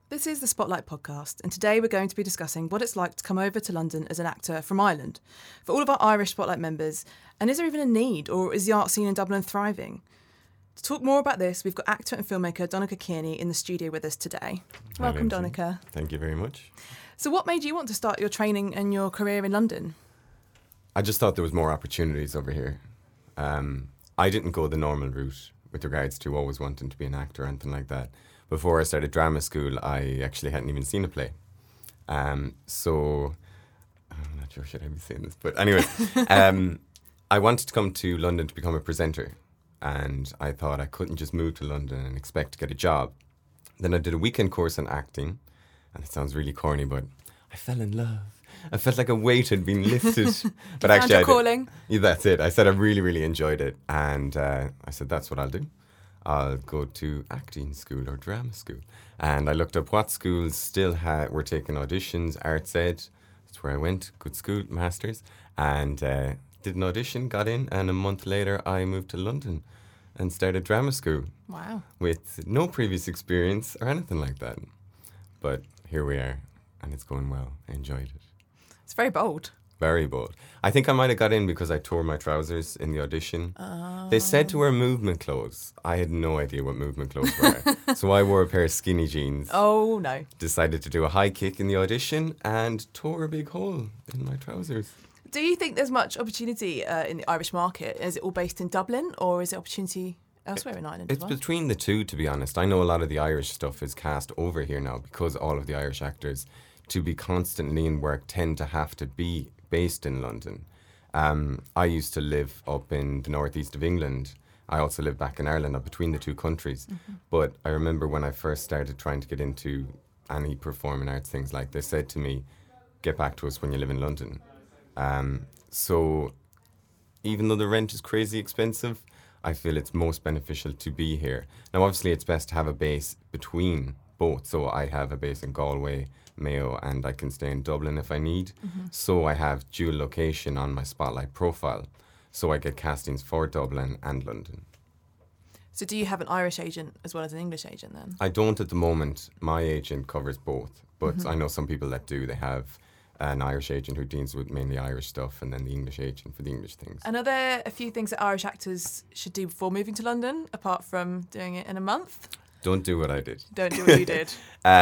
This is the Spotlight podcast, and today we're going to be discussing what it's like to come over to London as an actor from Ireland. For all of our Irish Spotlight members, and is there even a need, or is the art scene in Dublin thriving? To talk more about this, we've got actor and filmmaker Donncha Kearney in the studio with us today. Welcome, Donncha. Thank you very much. So what made you want to start your training and your career in London? I just thought there was more opportunities over here. I didn't go the normal route with regards to always wanting to be an actor or anything like that. Before I started drama school, I actually hadn't even seen a play. So, I'm not sure should I be saying this, but anyway, I wanted to come to London to become a presenter. And I thought I couldn't just move to London and expect to get a job. Then I did a weekend course in acting. And it sounds really corny, but I fell in love. I felt like a weight had been lifted. But actually, I calling. Yeah, that's it. I said I really, really enjoyed it. And I said, that's what I'll do. I'll go to acting school or drama school. And I looked up what schools still were taking auditions. Arts Ed, that's where I went. Good school, masters. And did an audition, got in. And a month later, I moved to London and started drama school. Wow. With no previous experience or anything like that. But here we are. And it's going well. I enjoyed it. It's very bold. Very bold. I think I might have got in because I tore my trousers in the audition. Oh. They said to wear movement clothes. I had no idea what movement clothes were. So I wore a pair of skinny jeans. Oh, no. Decided to do a high kick in the audition and tore a big hole in my trousers. Do you think there's much opportunity in the Irish market? Is it all based in Dublin or is it opportunity elsewhere in Ireland as well? It's between the two, to be honest. I know a lot of the Irish stuff is cast over here now because all of the Irish actors, to be constantly in work, tend to have to be based in London. I used to live up in the northeast of England. I also live back in Ireland, up between the two countries. Mm-hmm. But I remember when I first started trying to get into any performing arts things, like they said to me, get back to us when you live in London. So even though the rent is crazy expensive, I feel it's most beneficial to be here. Now, obviously, it's best to have a base between both. So I have a base in Galway, Mayo, and I can stay in Dublin if I need. Mm-hmm. So I have dual location on my Spotlight profile. So I get castings for Dublin and London. So do you have an Irish agent as well as an English agent then? I don't at the moment. My agent covers both. But I know some people that do. They have an Irish agent who deals with mainly Irish stuff and then the English agent for the English things. And are there a few things that Irish actors should do before moving to London, apart from doing it in a month? Don't do what I did. Don't do what you did.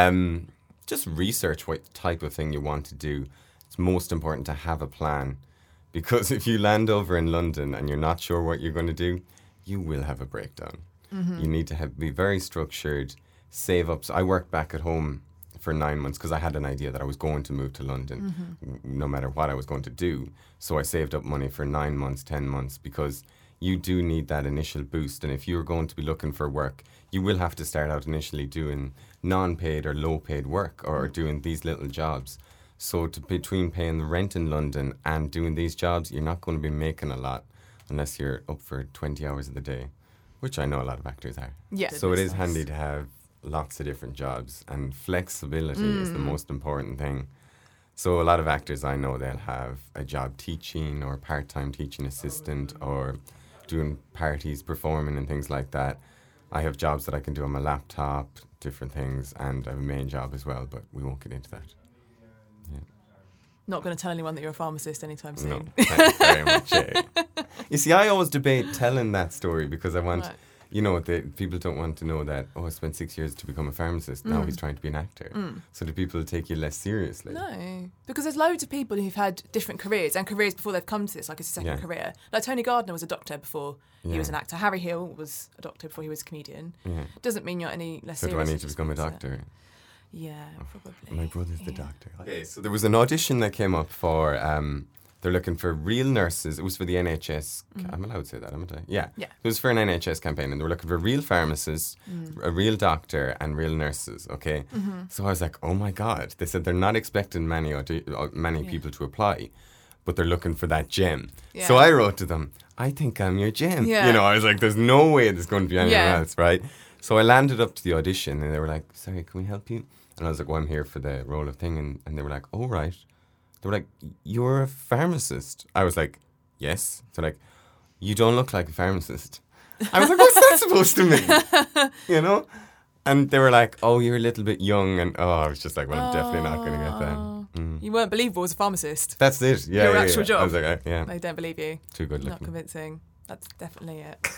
Just research what type of thing you want to do. It's most important to have a plan, because if you land over in London and you're not sure what you're going to do, you will have a breakdown. Mm-hmm. You need to be very structured, save up. So I worked back at home for 9 months because I had an idea that I was going to move to London, no matter what I was going to do. So I saved up money for 9 months, 10 months, because you do need that initial boost. And if you're going to be looking for work, you will have to start out initially doing non-paid or low-paid work or doing these little jobs. So between paying the rent in London and doing these jobs, you're not going to be making a lot unless you're up for 20 hours of the day, which I know a lot of actors are. Yeah. So it is handy to have lots of different jobs, and flexibility is the most important thing. So a lot of actors I know, they'll have a job teaching or part-time teaching assistant or doing parties, performing and things like that. I have jobs that I can do on my laptop, different things, and I have a main job as well, but we won't get into that. Yeah. Not going to tell anyone that you're a pharmacist anytime soon. No, thank you very much. You see, I always debate telling that story because I want... Right. You know, people don't want to know that, I spent 6 years to become a pharmacist. Now he's trying to be an actor. So do people take you less seriously? No, because there's loads of people who've had different careers and careers before they've come to this, like it's a second career. Like Tony Gardner was a doctor before he was an actor. Harry Hill was a doctor before he was a comedian. Yeah. Doesn't mean you're any less serious. So do I need to become a doctor? Yeah, probably. My brother's the doctor. Okay, so there was an audition that came up for... they're looking for real nurses. It was for the NHS. I'm allowed to say that, am I? Yeah. It was for an NHS campaign, and they were looking for real pharmacists, a real doctor, and real nurses, okay? So I was like, oh my God. They said they're not expecting many people to apply, but they're looking for that gem. Yeah. So I wrote to them, I think I'm your gem. Yeah. You know, I was like, there's no way there's going to be anyone else, right? So I landed up to the audition, and they were like, sorry, can we help you? And I was like, well, I'm here for the role of thing. And they were like, oh, right. They were like, you're a pharmacist. I was like, yes. They're like, you don't look like a pharmacist. I was like, what's that supposed to mean? You know? And they were like, "Oh, you're a little bit young," and I was just like, "Well, I'm definitely not going to get that." You weren't believable as a pharmacist. That's it. Yeah, Your yeah, actual yeah. job. I was like, "Yeah, They don't believe you. too good Not looking." convincing. That's definitely it.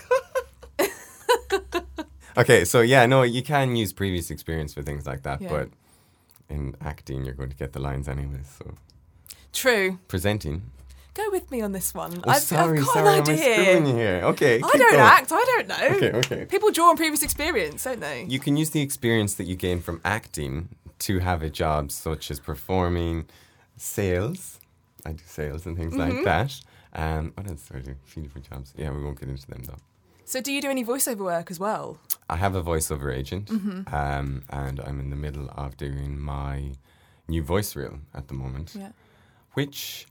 Okay, so yeah, no, you can use previous experience for things like that, Yeah. but in acting, you're going to get the lines anyway. So True. presenting. Go with me on this one. Oh, I've sorry, got sorry, an am I idea. screwing you here? Okay, I keep don't going. act. I don't know. Okay, okay. People draw on previous experience, don't they? You can use the experience that you gain from acting to have a job such as performing, sales. I do sales and things Mm-hmm. like that. What else do I do? A few different jobs. Yeah, we won't get into them though. So do you do any voiceover work as well? I have a voiceover agent, Mm-hmm. and I'm in the middle of doing my new voice reel at the moment, Yeah. which,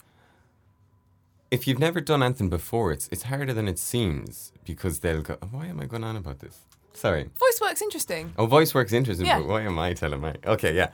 if you've never done anything before, it's harder than it seems because they'll go, "Why am I going on about this?" Sorry. Voice work's interesting. Oh, voice work's interesting, Yeah. but why am I telling my... Okay, yeah.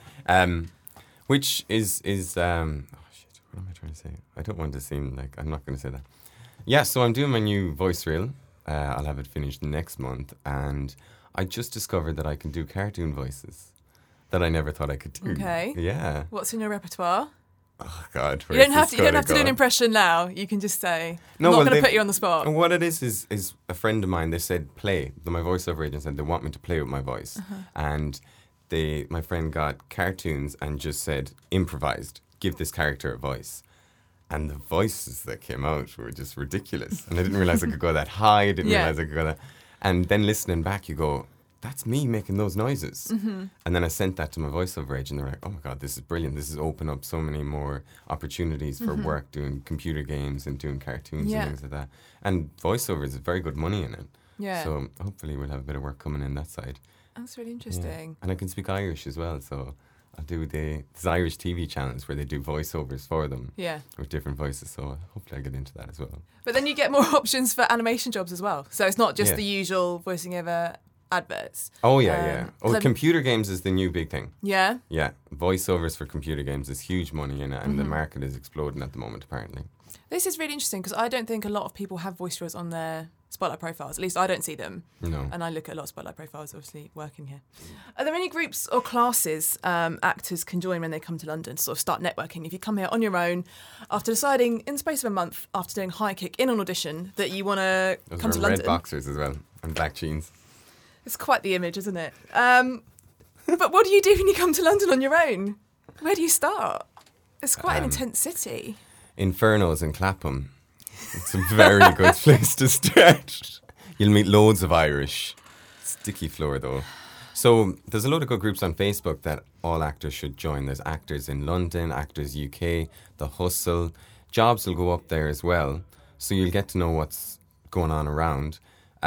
Which is oh shit, what am I trying to say? I don't want to seem like... I'm not going to say that. Yeah, so I'm doing my new voice reel. I'll have it finished next month, and I just discovered that I can do cartoon voices that I never thought I could do. Okay. Yeah. What's in your repertoire? Oh, God. You don't have to. You don't have to do an impression now. You can just say. No, I'm not well, going to they've- put you on the spot. And what it is a friend of mine, they said play. My voiceover agent said they want me to play with my voice. And my friend got cartoons and just said, improvised, give this character a voice. And the voices that came out were just ridiculous. And I didn't realize I could go that high. I didn't Yeah. realize I could go that. And then listening back, you go, that's me making those noises. And then I sent that to my voiceover agent. They're like, oh my God, this is brilliant. This has opened up so many more opportunities for work doing computer games and doing cartoons Yeah. and things like that. And voiceover is very good money in it. Yeah. So hopefully we'll have a bit of work coming in that side. That's really Yeah. interesting. And I can speak Irish as well. So I'll do these Irish TV channels where they do voiceovers for them Yeah. with different voices. So hopefully I get into that as well. But then you get more options for animation jobs as well. So it's not just Yeah. the usual voicing over adverts. Oh, yeah, yeah. Oh, so- computer games is the new big thing. Yeah. Yeah, voiceovers for computer games is huge money in it, and the Mm-hmm. market is exploding at the moment, apparently. This is really interesting because I don't think a lot of people have voice reels on their Spotlight profiles. At least I don't see them. No. And I look at a lot of Spotlight profiles, obviously, working here. Are there any groups or classes actors can join when they come to London to sort of start networking? If you come here on your own, after deciding in the space of a month, after doing High Kick in an audition, that you want to Those come were to red London. boxers as well, and black jeans. It's quite the image, isn't it? But what do you do when you come to London on your own? Where do you start? It's quite an intense city. Infernos in Clapham. It's a very good place to start. You'll meet loads of Irish. Sticky floor, though. So there's a load of good groups on Facebook that all actors should join. There's Actors in London, Actors UK, The Hustle. Jobs will go up there as well, so you'll get to know what's going on around.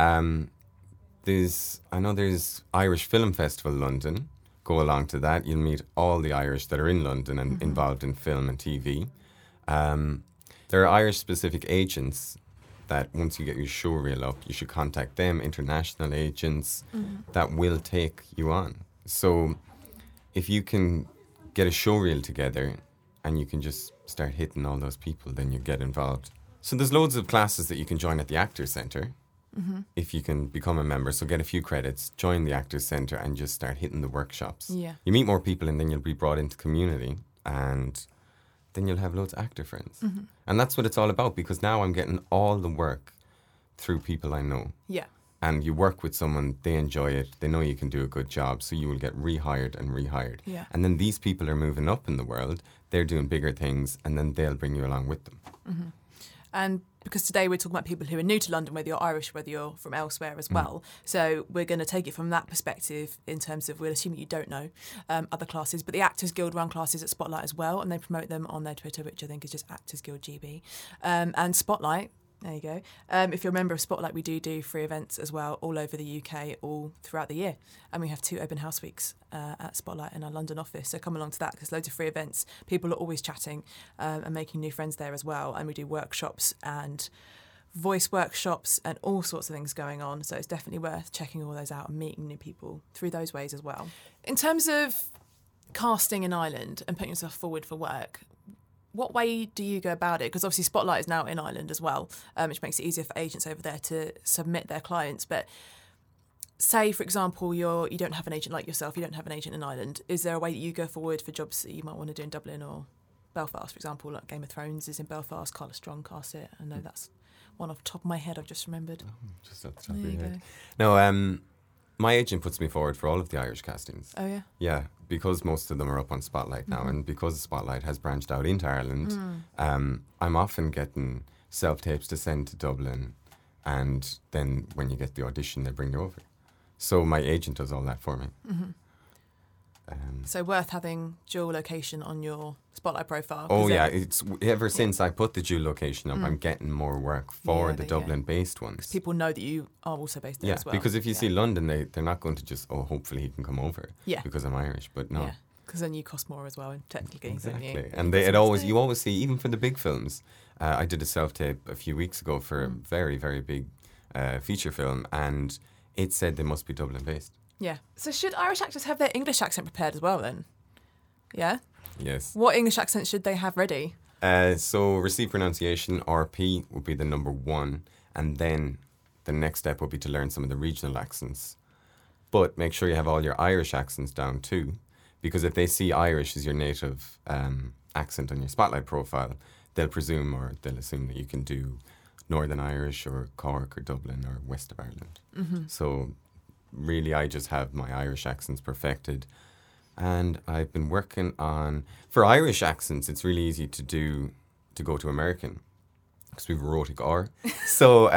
There's Irish Film Festival London. Go along to that. You'll meet all the Irish that are in London and involved in film and TV. There are Irish-specific agents that once you get your show reel up, you should contact them, international agents that will take you on. So if you can get a show reel together and you can just start hitting all those people, then you get involved. So there's loads of classes that you can join at the Actors Centre if you can become a member. So get a few credits, join the Actors Centre and just start hitting the workshops. Yeah. You meet more people and then you'll be brought into community and then you'll have loads of actor friends. And that's what it's all about, because now I'm getting all the work through people I know. Yeah. And you work with someone, they enjoy it, they know you can do a good job, so you will get rehired and rehired. Yeah. And then these people are moving up in the world, they're doing bigger things, and then they'll bring you along with them. And because today we're talking about people who are new to London, whether you're Irish, whether you're from elsewhere as well. So we're going to take it from that perspective in terms of, we'll assume that you don't know other classes, but the Actors Guild run classes at Spotlight as well, and they promote them on their Twitter, which I think is just Actors Guild GB. And Spotlight, there you go. If you're a member of Spotlight, we do free events as well all over the UK, all throughout the year. And we have 2 open house weeks at Spotlight in our London office. So come along to that. There's loads of free events. People are always chatting and making new friends there as well. And we do workshops and voice workshops and all sorts of things going on. So it's definitely worth checking all those out and meeting new people through those ways as well. In terms of casting in Ireland and putting yourself forward for work, what way do you go about it? Because obviously Spotlight is now in Ireland as well, which makes it easier for agents over there to submit their clients. But say, for example, you don't have an agent like yourself, you don't have an agent in Ireland, is there a way that you go forward for jobs that you might want to do in Dublin or Belfast, for example, like Game of Thrones is in Belfast, Carla Strong cast it. I know that's one off the top of my head I've just remembered. Just at the top of your head. No, my agent puts me forward for all of the Irish castings. Oh, yeah? Yeah, because most of them are up on Spotlight now, and because Spotlight has branched out into Ireland, I'm often getting self-tapes to send to Dublin, and then when you get the audition, they bring you over. So my agent does all that for me. So worth having dual location on your Spotlight profile. Oh yeah, it's ever since I put the dual location up, I'm getting more work for the Dublin-based ones. People know that you are also based there as well. Because if you see London, they're not going to just, hopefully he can come over because I'm Irish, but no. Yeah, because then you cost more as well, technically. Exactly. Don't you? And you always see, even for the big films, I did a self-tape a few weeks ago for a very, very big feature film, and it said they must be Dublin-based. Yeah. So should Irish actors have their English accent prepared as well then? Yeah? Yes. What English accent should they have ready? So received pronunciation, RP, would be the number one. And then the next step would be to learn some of the regional accents. But make sure you have all your Irish accents down too. Because if they see Irish as your native accent on your Spotlight profile, they'll assume that you can do Northern Irish or Cork or Dublin or West of Ireland. So really, I just have my Irish accents perfected. And I've been working on... For Irish accents, it's really easy to go to American, because we've a rhotic R. So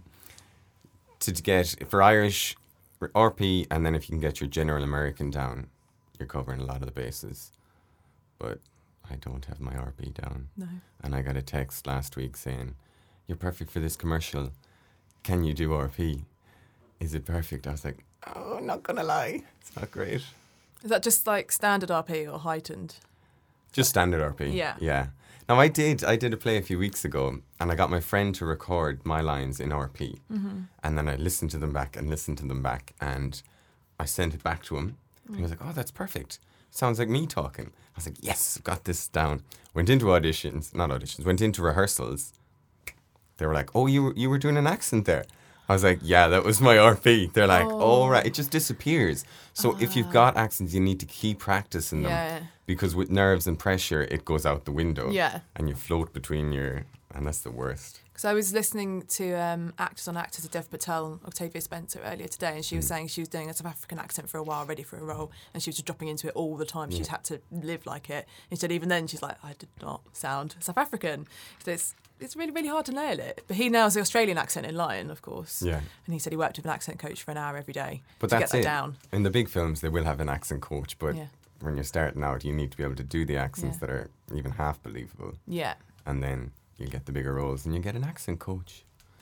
to get... For Irish, RP, and then if you can get your general American down, you're covering a lot of the bases. But I don't have my RP down. No. And I got a text last week saying, "You're perfect for this commercial. Can you do RP? Is it perfect?" I was like, "Oh, not gonna lie, it's not great." Is that just like standard RP or heightened? Just standard RP. Yeah. Now I did a play a few weeks ago, and I got my friend to record my lines in RP, and then I listened to them back, and I sent it back to him. And he was like, "Oh, that's perfect. Sounds like me talking." I was like, "Yes, I've got this down." Went into went into rehearsals. They were like, "Oh, you were doing an accent there." I was like, "Yeah, that was my RP." They're like, "Oh, right." It just disappears. So if you've got accents, you need to keep practicing them. Because with nerves and pressure, it goes out the window. Yeah. And you float between and that's the worst. Because I was listening to Actors on Actors of Dev Patel and Octavia Spencer earlier today, and she was saying she was doing a South African accent for a while, ready for a role, and she was just dropping into it all the time. She's had to live like it. Instead, even then, she's like, "I did not sound South African." So it's really, really hard to nail it. But he nails the Australian accent in Lion, of course. Yeah. And he said he worked with an accent coach for an hour every day but to that's get that it. down. In the big films, they will have an accent coach, but when you're starting out, you need to be able to do the accents that are even half believable. Yeah. And then you'll get the bigger roles and you get an accent coach.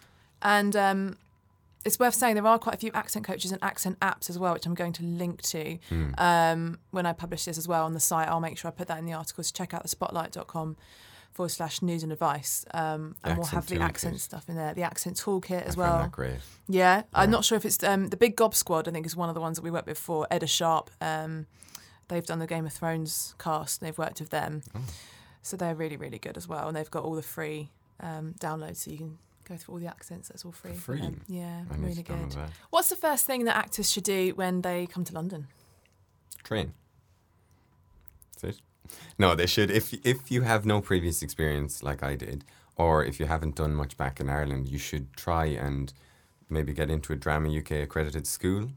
And it's worth saying there are quite a few accent coaches and accent apps as well, which I'm going to link to when I publish this as well on the site. I'll make sure I put that in the articles. Check out the spotlight.com/news and advice. And we'll have the accent stuff in there. The accent toolkit as well. I find that great. Yeah. I'm not sure if it's the Big Gob Squad, I think, is one of the ones that we worked with for. Edda Sharp. They've done the Game of Thrones cast and they've worked with them. Oh. So they're really, really good as well. And they've got all the free downloads, so you can go through all the accents. That's all free. For free? Yeah, really good. What's the first thing that actors should do when they come to London? Train. That's it. No, they should. If you have no previous experience like I did, or if you haven't done much back in Ireland, you should try and maybe get into a Drama UK accredited school.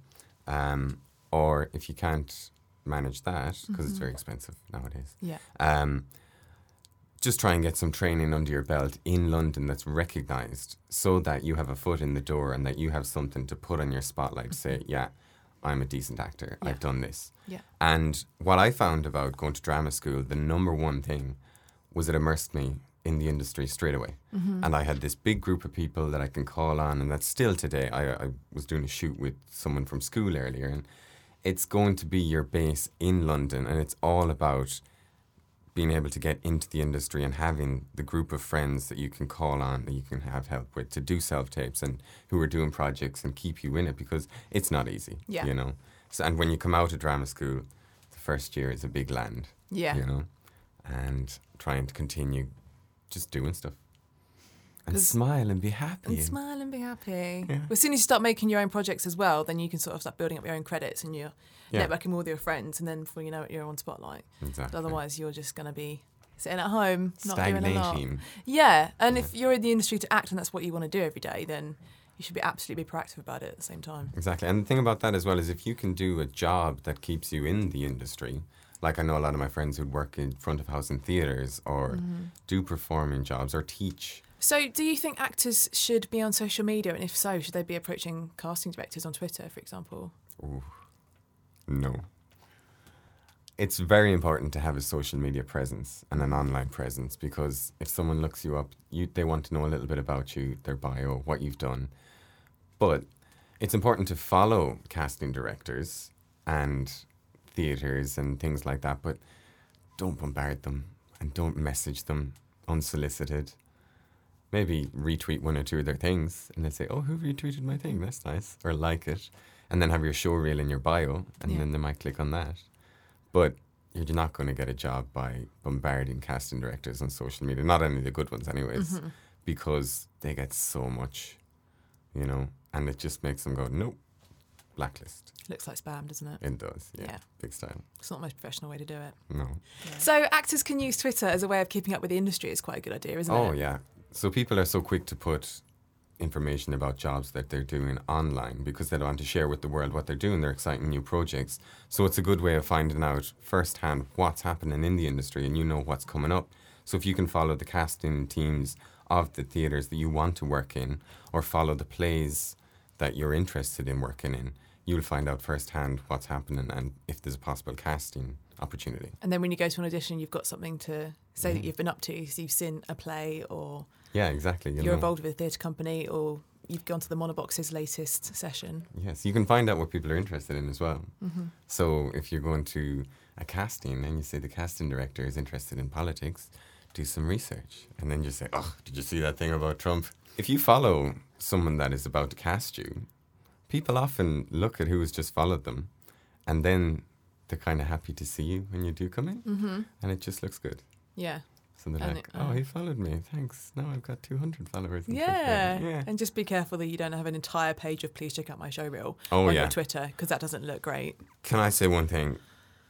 Or if you can't manage that, because it's very expensive nowadays. Yeah. Just try and get some training under your belt in London that's recognised, so that you have a foot in the door and that you have something to put on your spotlight to say, "Yeah, I'm a decent actor. Yeah. I've done this." Yeah. And what I found about going to drama school, the number one thing was it immersed me in the industry straight away. And I had this big group of people that I can call on, and that's still today. I was doing a shoot with someone from school earlier, and it's going to be your base in London, and it's all about being able to get into the industry and having the group of friends that you can call on, that you can have help with, to do self-tapes and who are doing projects and keep you in it, because it's not easy, you know. So, and when you come out of drama school, the first year is a big land, you know, and trying to continue just doing stuff. And smile and be happy. And smile and be happy. Yeah. As soon as you start making your own projects as well, then you can sort of start building up your own credits and you're networking with all your friends, and then before you know it, you're on Spotlight. Exactly. But otherwise, you're just going to be sitting at home, not doing a lot. Stagnating. Yeah, and if you're in the industry to act and that's what you want to do every day, then you should be absolutely proactive about it at the same time. Exactly. And the thing about that as well is if you can do a job that keeps you in the industry, like I know a lot of my friends who'd work in front of house in theatres or do performing jobs or teach. So do you think actors should be on social media? And if so, should they be approaching casting directors on Twitter, for example? Ooh, no. It's very important to have a social media presence and an online presence, because if someone looks you up, they want to know a little bit about you, their bio, what you've done. But it's important to follow casting directors and theatres and things like that, but don't bombard them and don't message them unsolicited. Maybe retweet one or two of their things and they say, oh, who retweeted my thing? That's nice. Or like it. And then have your show reel in your bio, and then they might click on that. But you're not going to get a job by bombarding casting directors on social media. Not any of the good ones anyways, because they get so much, and it just makes them go, nope, blacklist. Looks like spam, doesn't it? It does, yeah. Big style. It's not the most professional way to do it. No. Yeah. So actors can use Twitter as a way of keeping up with the industry. It's quite a good idea, isn't it? Oh, yeah. So people are so quick to put information about jobs that they're doing online because they don't want to share with the world what they're doing, their exciting new projects. So it's a good way of finding out firsthand what's happening in the industry, and what's coming up. So if you can follow the casting teams of the theatres that you want to work in, or follow the plays that you're interested in working in, you'll find out firsthand what's happening and if there's a possible casting opportunity. And then when you go to an audition, you've got something to say that you've been up to. So you've seen a play, or exactly. You're involved with a theatre company, or you've gone to the Monobox's latest session. Yes, you can find out what people are interested in as well. So if you're going to a casting and you say the casting director is interested in politics, do some research. And then you say, oh, did you see that thing about Trump? If you follow someone that is about to cast you, people often look at who has just followed them, and then they're kind of happy to see you when you do come in, and it just looks good. Yeah. So they're like, oh, he followed me. Thanks. Now I've got 200 followers. Yeah. And just be careful that you don't have an entire page of please check out my show reel on your Twitter, because that doesn't look great. Can I say one thing?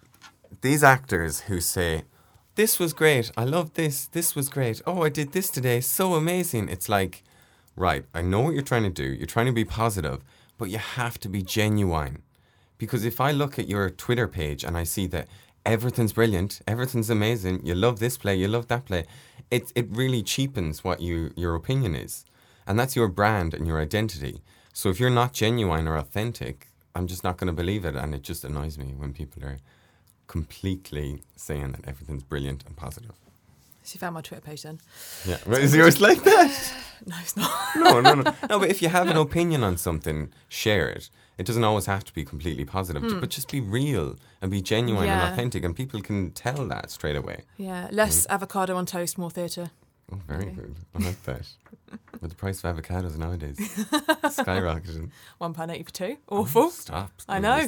These actors who say, this was great, I love this was great, oh, I did this today, so amazing. It's like, right, I know what you're trying to do. You're trying to be positive, but you have to be genuine. Because if I look at your Twitter page and I see that everything's brilliant, everything's amazing, you love this play, you love that play, it really cheapens what your opinion is. And that's your brand and your identity. So if you're not genuine or authentic, I'm just not going to believe it. And it just annoys me when people are completely saying that everything's brilliant and positive. So you found my Twitter page then? Yeah. Is yours like that? No, it's not. No. No, but if you have an opinion on something, share it. It doesn't always have to be completely positive, but just be real and be genuine and authentic, and people can tell that straight away. Yeah, less avocado on toast, more theatre. Oh, very good. I like that. But the price of avocados nowadays skyrocketing. £1.80 for two. Awful. Oh, stop. I know.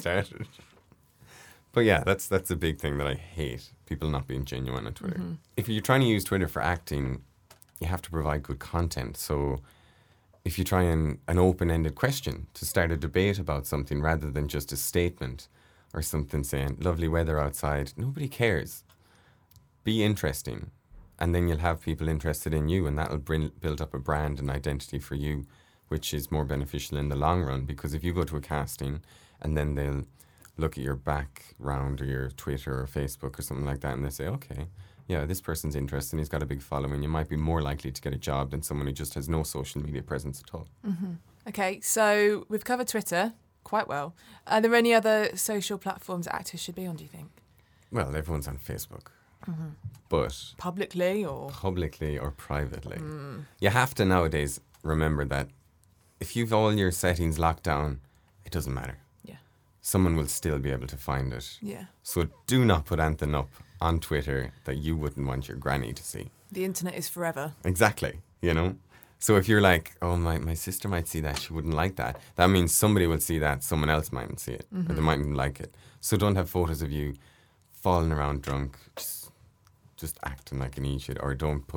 But yeah, that's a big thing that I hate. People not being genuine on Twitter. If you're trying to use Twitter for acting, you have to provide good content. So if you try an open-ended question to start a debate about something rather than just a statement or something saying, lovely weather outside, nobody cares. Be interesting. And then you'll have people interested in you, and that'll build up a brand and identity for you, which is more beneficial in the long run. Because if you go to a casting and then they'll look at your background or your Twitter or Facebook or something like that, and they say, okay, yeah, this person's interesting, he's got a big following, you might be more likely to get a job than someone who just has no social media presence at all. Okay, so we've covered Twitter quite well. Are there any other social platforms actors should be on, do you think? Well, everyone's on Facebook. But publicly or privately. You have to nowadays remember that if you've all your settings locked down, it doesn't matter. Yeah. Someone will still be able to find it. Yeah. So do not put anything up on Twitter that you wouldn't want your granny to see. The internet is forever. Exactly, So if you're like, oh, my sister might see that, she wouldn't like that, that means somebody will see that, someone else mightn't see it, or they mightn't like it. So don't have photos of you falling around drunk, just acting like an idiot, or don't put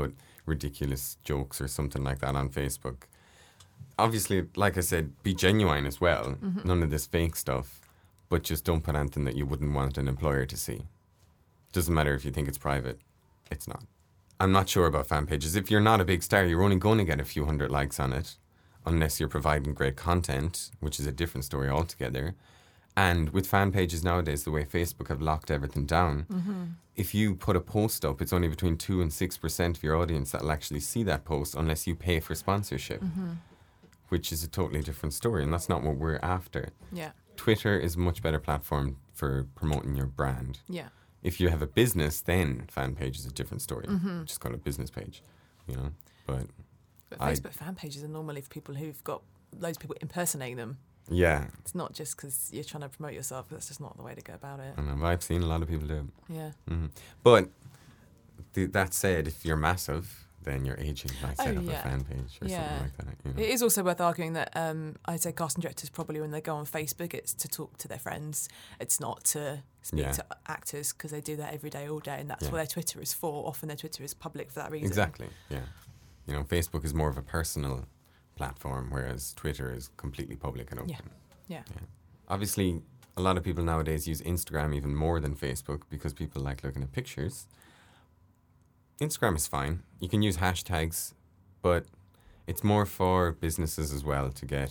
ridiculous jokes or something like that on Facebook. Obviously, like I said, be genuine as well. None of this fake stuff, but just don't put anything that you wouldn't want an employer to see. Doesn't matter if you think it's private, it's not. I'm not sure about fan pages. If you're not a big star, you're only going to get a few hundred likes on it, unless you're providing great content, which is a different story altogether. And with fan pages nowadays, the way Facebook have locked everything down, if you put a post up, it's only between 2 and 6% of your audience that will actually see that post unless you pay for sponsorship, which is a totally different story, and that's not what we're after. Yeah. Twitter is a much better platform for promoting your brand. Yeah. If you have a business, then fan page is a different story. Just call it a business page, you know. But Facebook fan pages are normally for people who've got loads of people impersonating them. yeah, It's not just because you're trying to promote yourself. That's just not the way to go about it. I know, I've seen a lot of people do it. Yeah. But that said, if you're massive, then your agent might set up a yeah. fan page or something like that. You know? It is also worth arguing that I'd say casting directors probably when they go on Facebook, it's to talk to their friends. It's not to speak to actors because they do that every day, all day, and that's what their Twitter is for. Often their Twitter is public for that reason. Exactly, yeah. You know, Facebook is more of a personal platform, whereas Twitter is completely public and open. Yeah. Obviously, a lot of people nowadays use Instagram even more than Facebook because people like looking at pictures. Instagram is fine. You can use hashtags, but it's more for businesses as well to get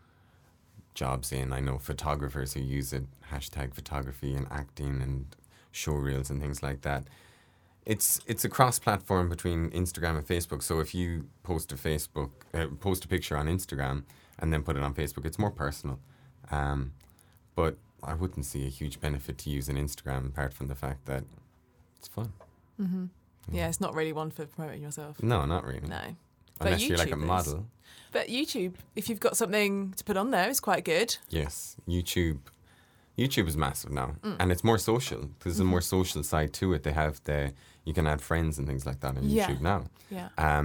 jobs in. I know photographers who use it, hashtag photography and acting and show reels and things like that. It's a cross-platform between Instagram and Facebook. So if you post a picture on Instagram and then put it on Facebook, it's more personal. But I wouldn't see a huge benefit to using Instagram apart from the fact that it's fun. Yeah, it's not really one for promoting yourself. No, not really. No. Unless you're like a model. But YouTube, if you've got something to put on there, is quite good. Yes, YouTube is massive now, and it's more social. There's a more social side to it. They have you can add friends and things like that on YouTube now. Yeah.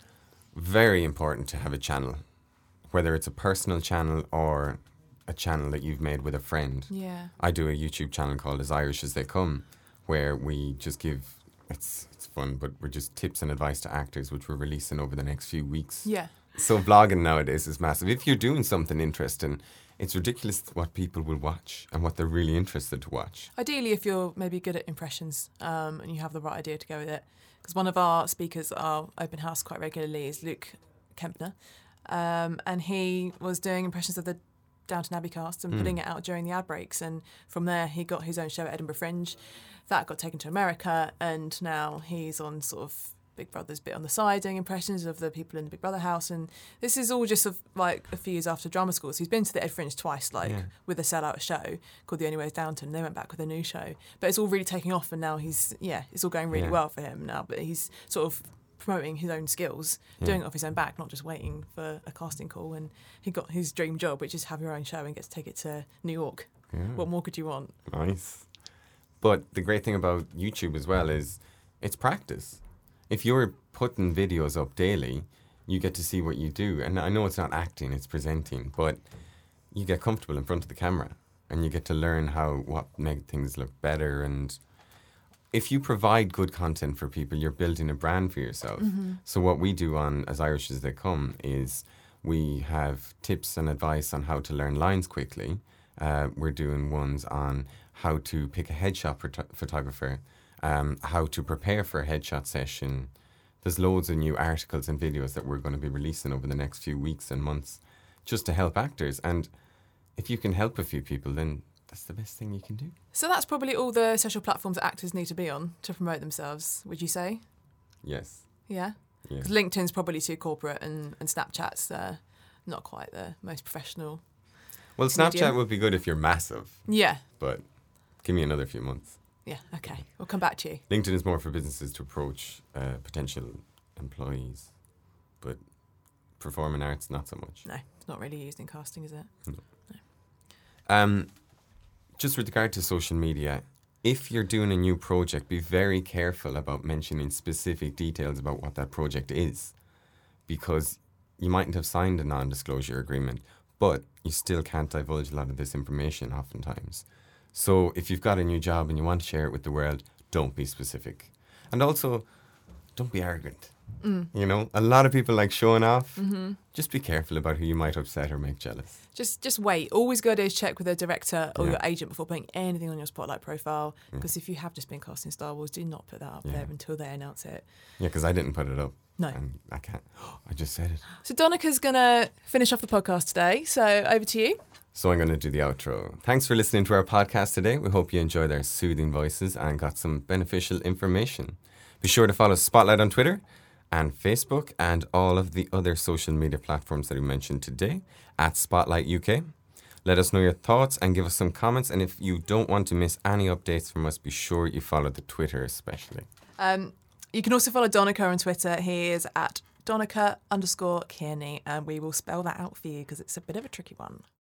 Very important to have a channel, whether it's a personal channel or a channel that you've made with a friend. Yeah. I do a YouTube channel called As Irish As They Come, where we just give. It's fun, but we're just tips and advice to actors, which we're releasing over the next few weeks. Yeah. So vlogging nowadays is massive. If you're doing something interesting, it's ridiculous what people will watch and what they're really interested to watch. Ideally, if you're maybe good at impressions and you have the right idea to go with it. Because one of our speakers at our open house quite regularly is Luke Kempner. And he was doing impressions of the Downton Abbey cast and putting it out during the ad breaks. And from there, he got his own show at Edinburgh Fringe. That got taken to America, and now he's on sort of Big Brother's bit on the side doing impressions of the people in the Big Brother house. And this is all just like a few years after drama school. So he's been to the Ed Fringe twice, with a sellout show called The Only Way is Downton. And they went back with a new show. But it's all really taking off, and now it's all going really well for him now. But he's sort of promoting his own skills, doing it off his own back, not just waiting for a casting call. And he got his dream job, which is have your own show and get to take it to New York. Yeah. What more could you want? Nice. But the great thing about YouTube as well is it's practice. If you're putting videos up daily, you get to see what you do. And I know it's not acting, it's presenting, but you get comfortable in front of the camera and you get to learn what make things look better. And if you provide good content for people, you're building a brand for yourself. So what we do on As Irish As They Come is we have tips and advice on how to learn lines quickly. We're doing ones on how to pick a headshot photographer, how to prepare for a headshot session. There's loads of new articles and videos that we're going to be releasing over the next few weeks and months just to help actors. And if you can help a few people, then that's the best thing you can do. So that's probably all the social platforms that actors need to be on to promote themselves, would you say? Yes. Yeah? Yeah. Because LinkedIn's probably too corporate and Snapchat's not quite the most professional. Well, Snapchat medium. would be good if you're massive. Yeah. But give me another few months. Yeah, okay. We'll come back to you. LinkedIn is more for businesses to approach potential employees, but performing arts, not so much. No, it's not really used in casting, is it? No. Just with regard to social media, if you're doing a new project, be very careful about mentioning specific details about what that project is, because you mightn't have signed a non-disclosure agreement, but you still can't divulge a lot of this information oftentimes. So if you've got a new job and you want to share it with the world, don't be specific. And also, don't be arrogant. You know, a lot of people like showing off. Just be careful about who you might upset or make jealous. Just wait. Always go to check with a director or your agent before putting anything on your Spotlight profile. Because if you have just been cast in Star Wars, do not put that up there until they announce it. Yeah, because I didn't put it up. No. And I can't. I just said it. So Donica's going to finish off the podcast today. So over to you. So I'm going to do the outro. Thanks for listening to our podcast today. We hope you enjoyed our soothing voices and got some beneficial information. Be sure to follow Spotlight on Twitter and Facebook and all of the other social media platforms that we mentioned today at Spotlight UK. Let us know your thoughts and give us some comments. And if you don't want to miss any updates from us, be sure you follow the Twitter especially. You can also follow Donica on Twitter. He is at Donica_Kearney, and we will spell that out for you because it's a bit of a tricky one.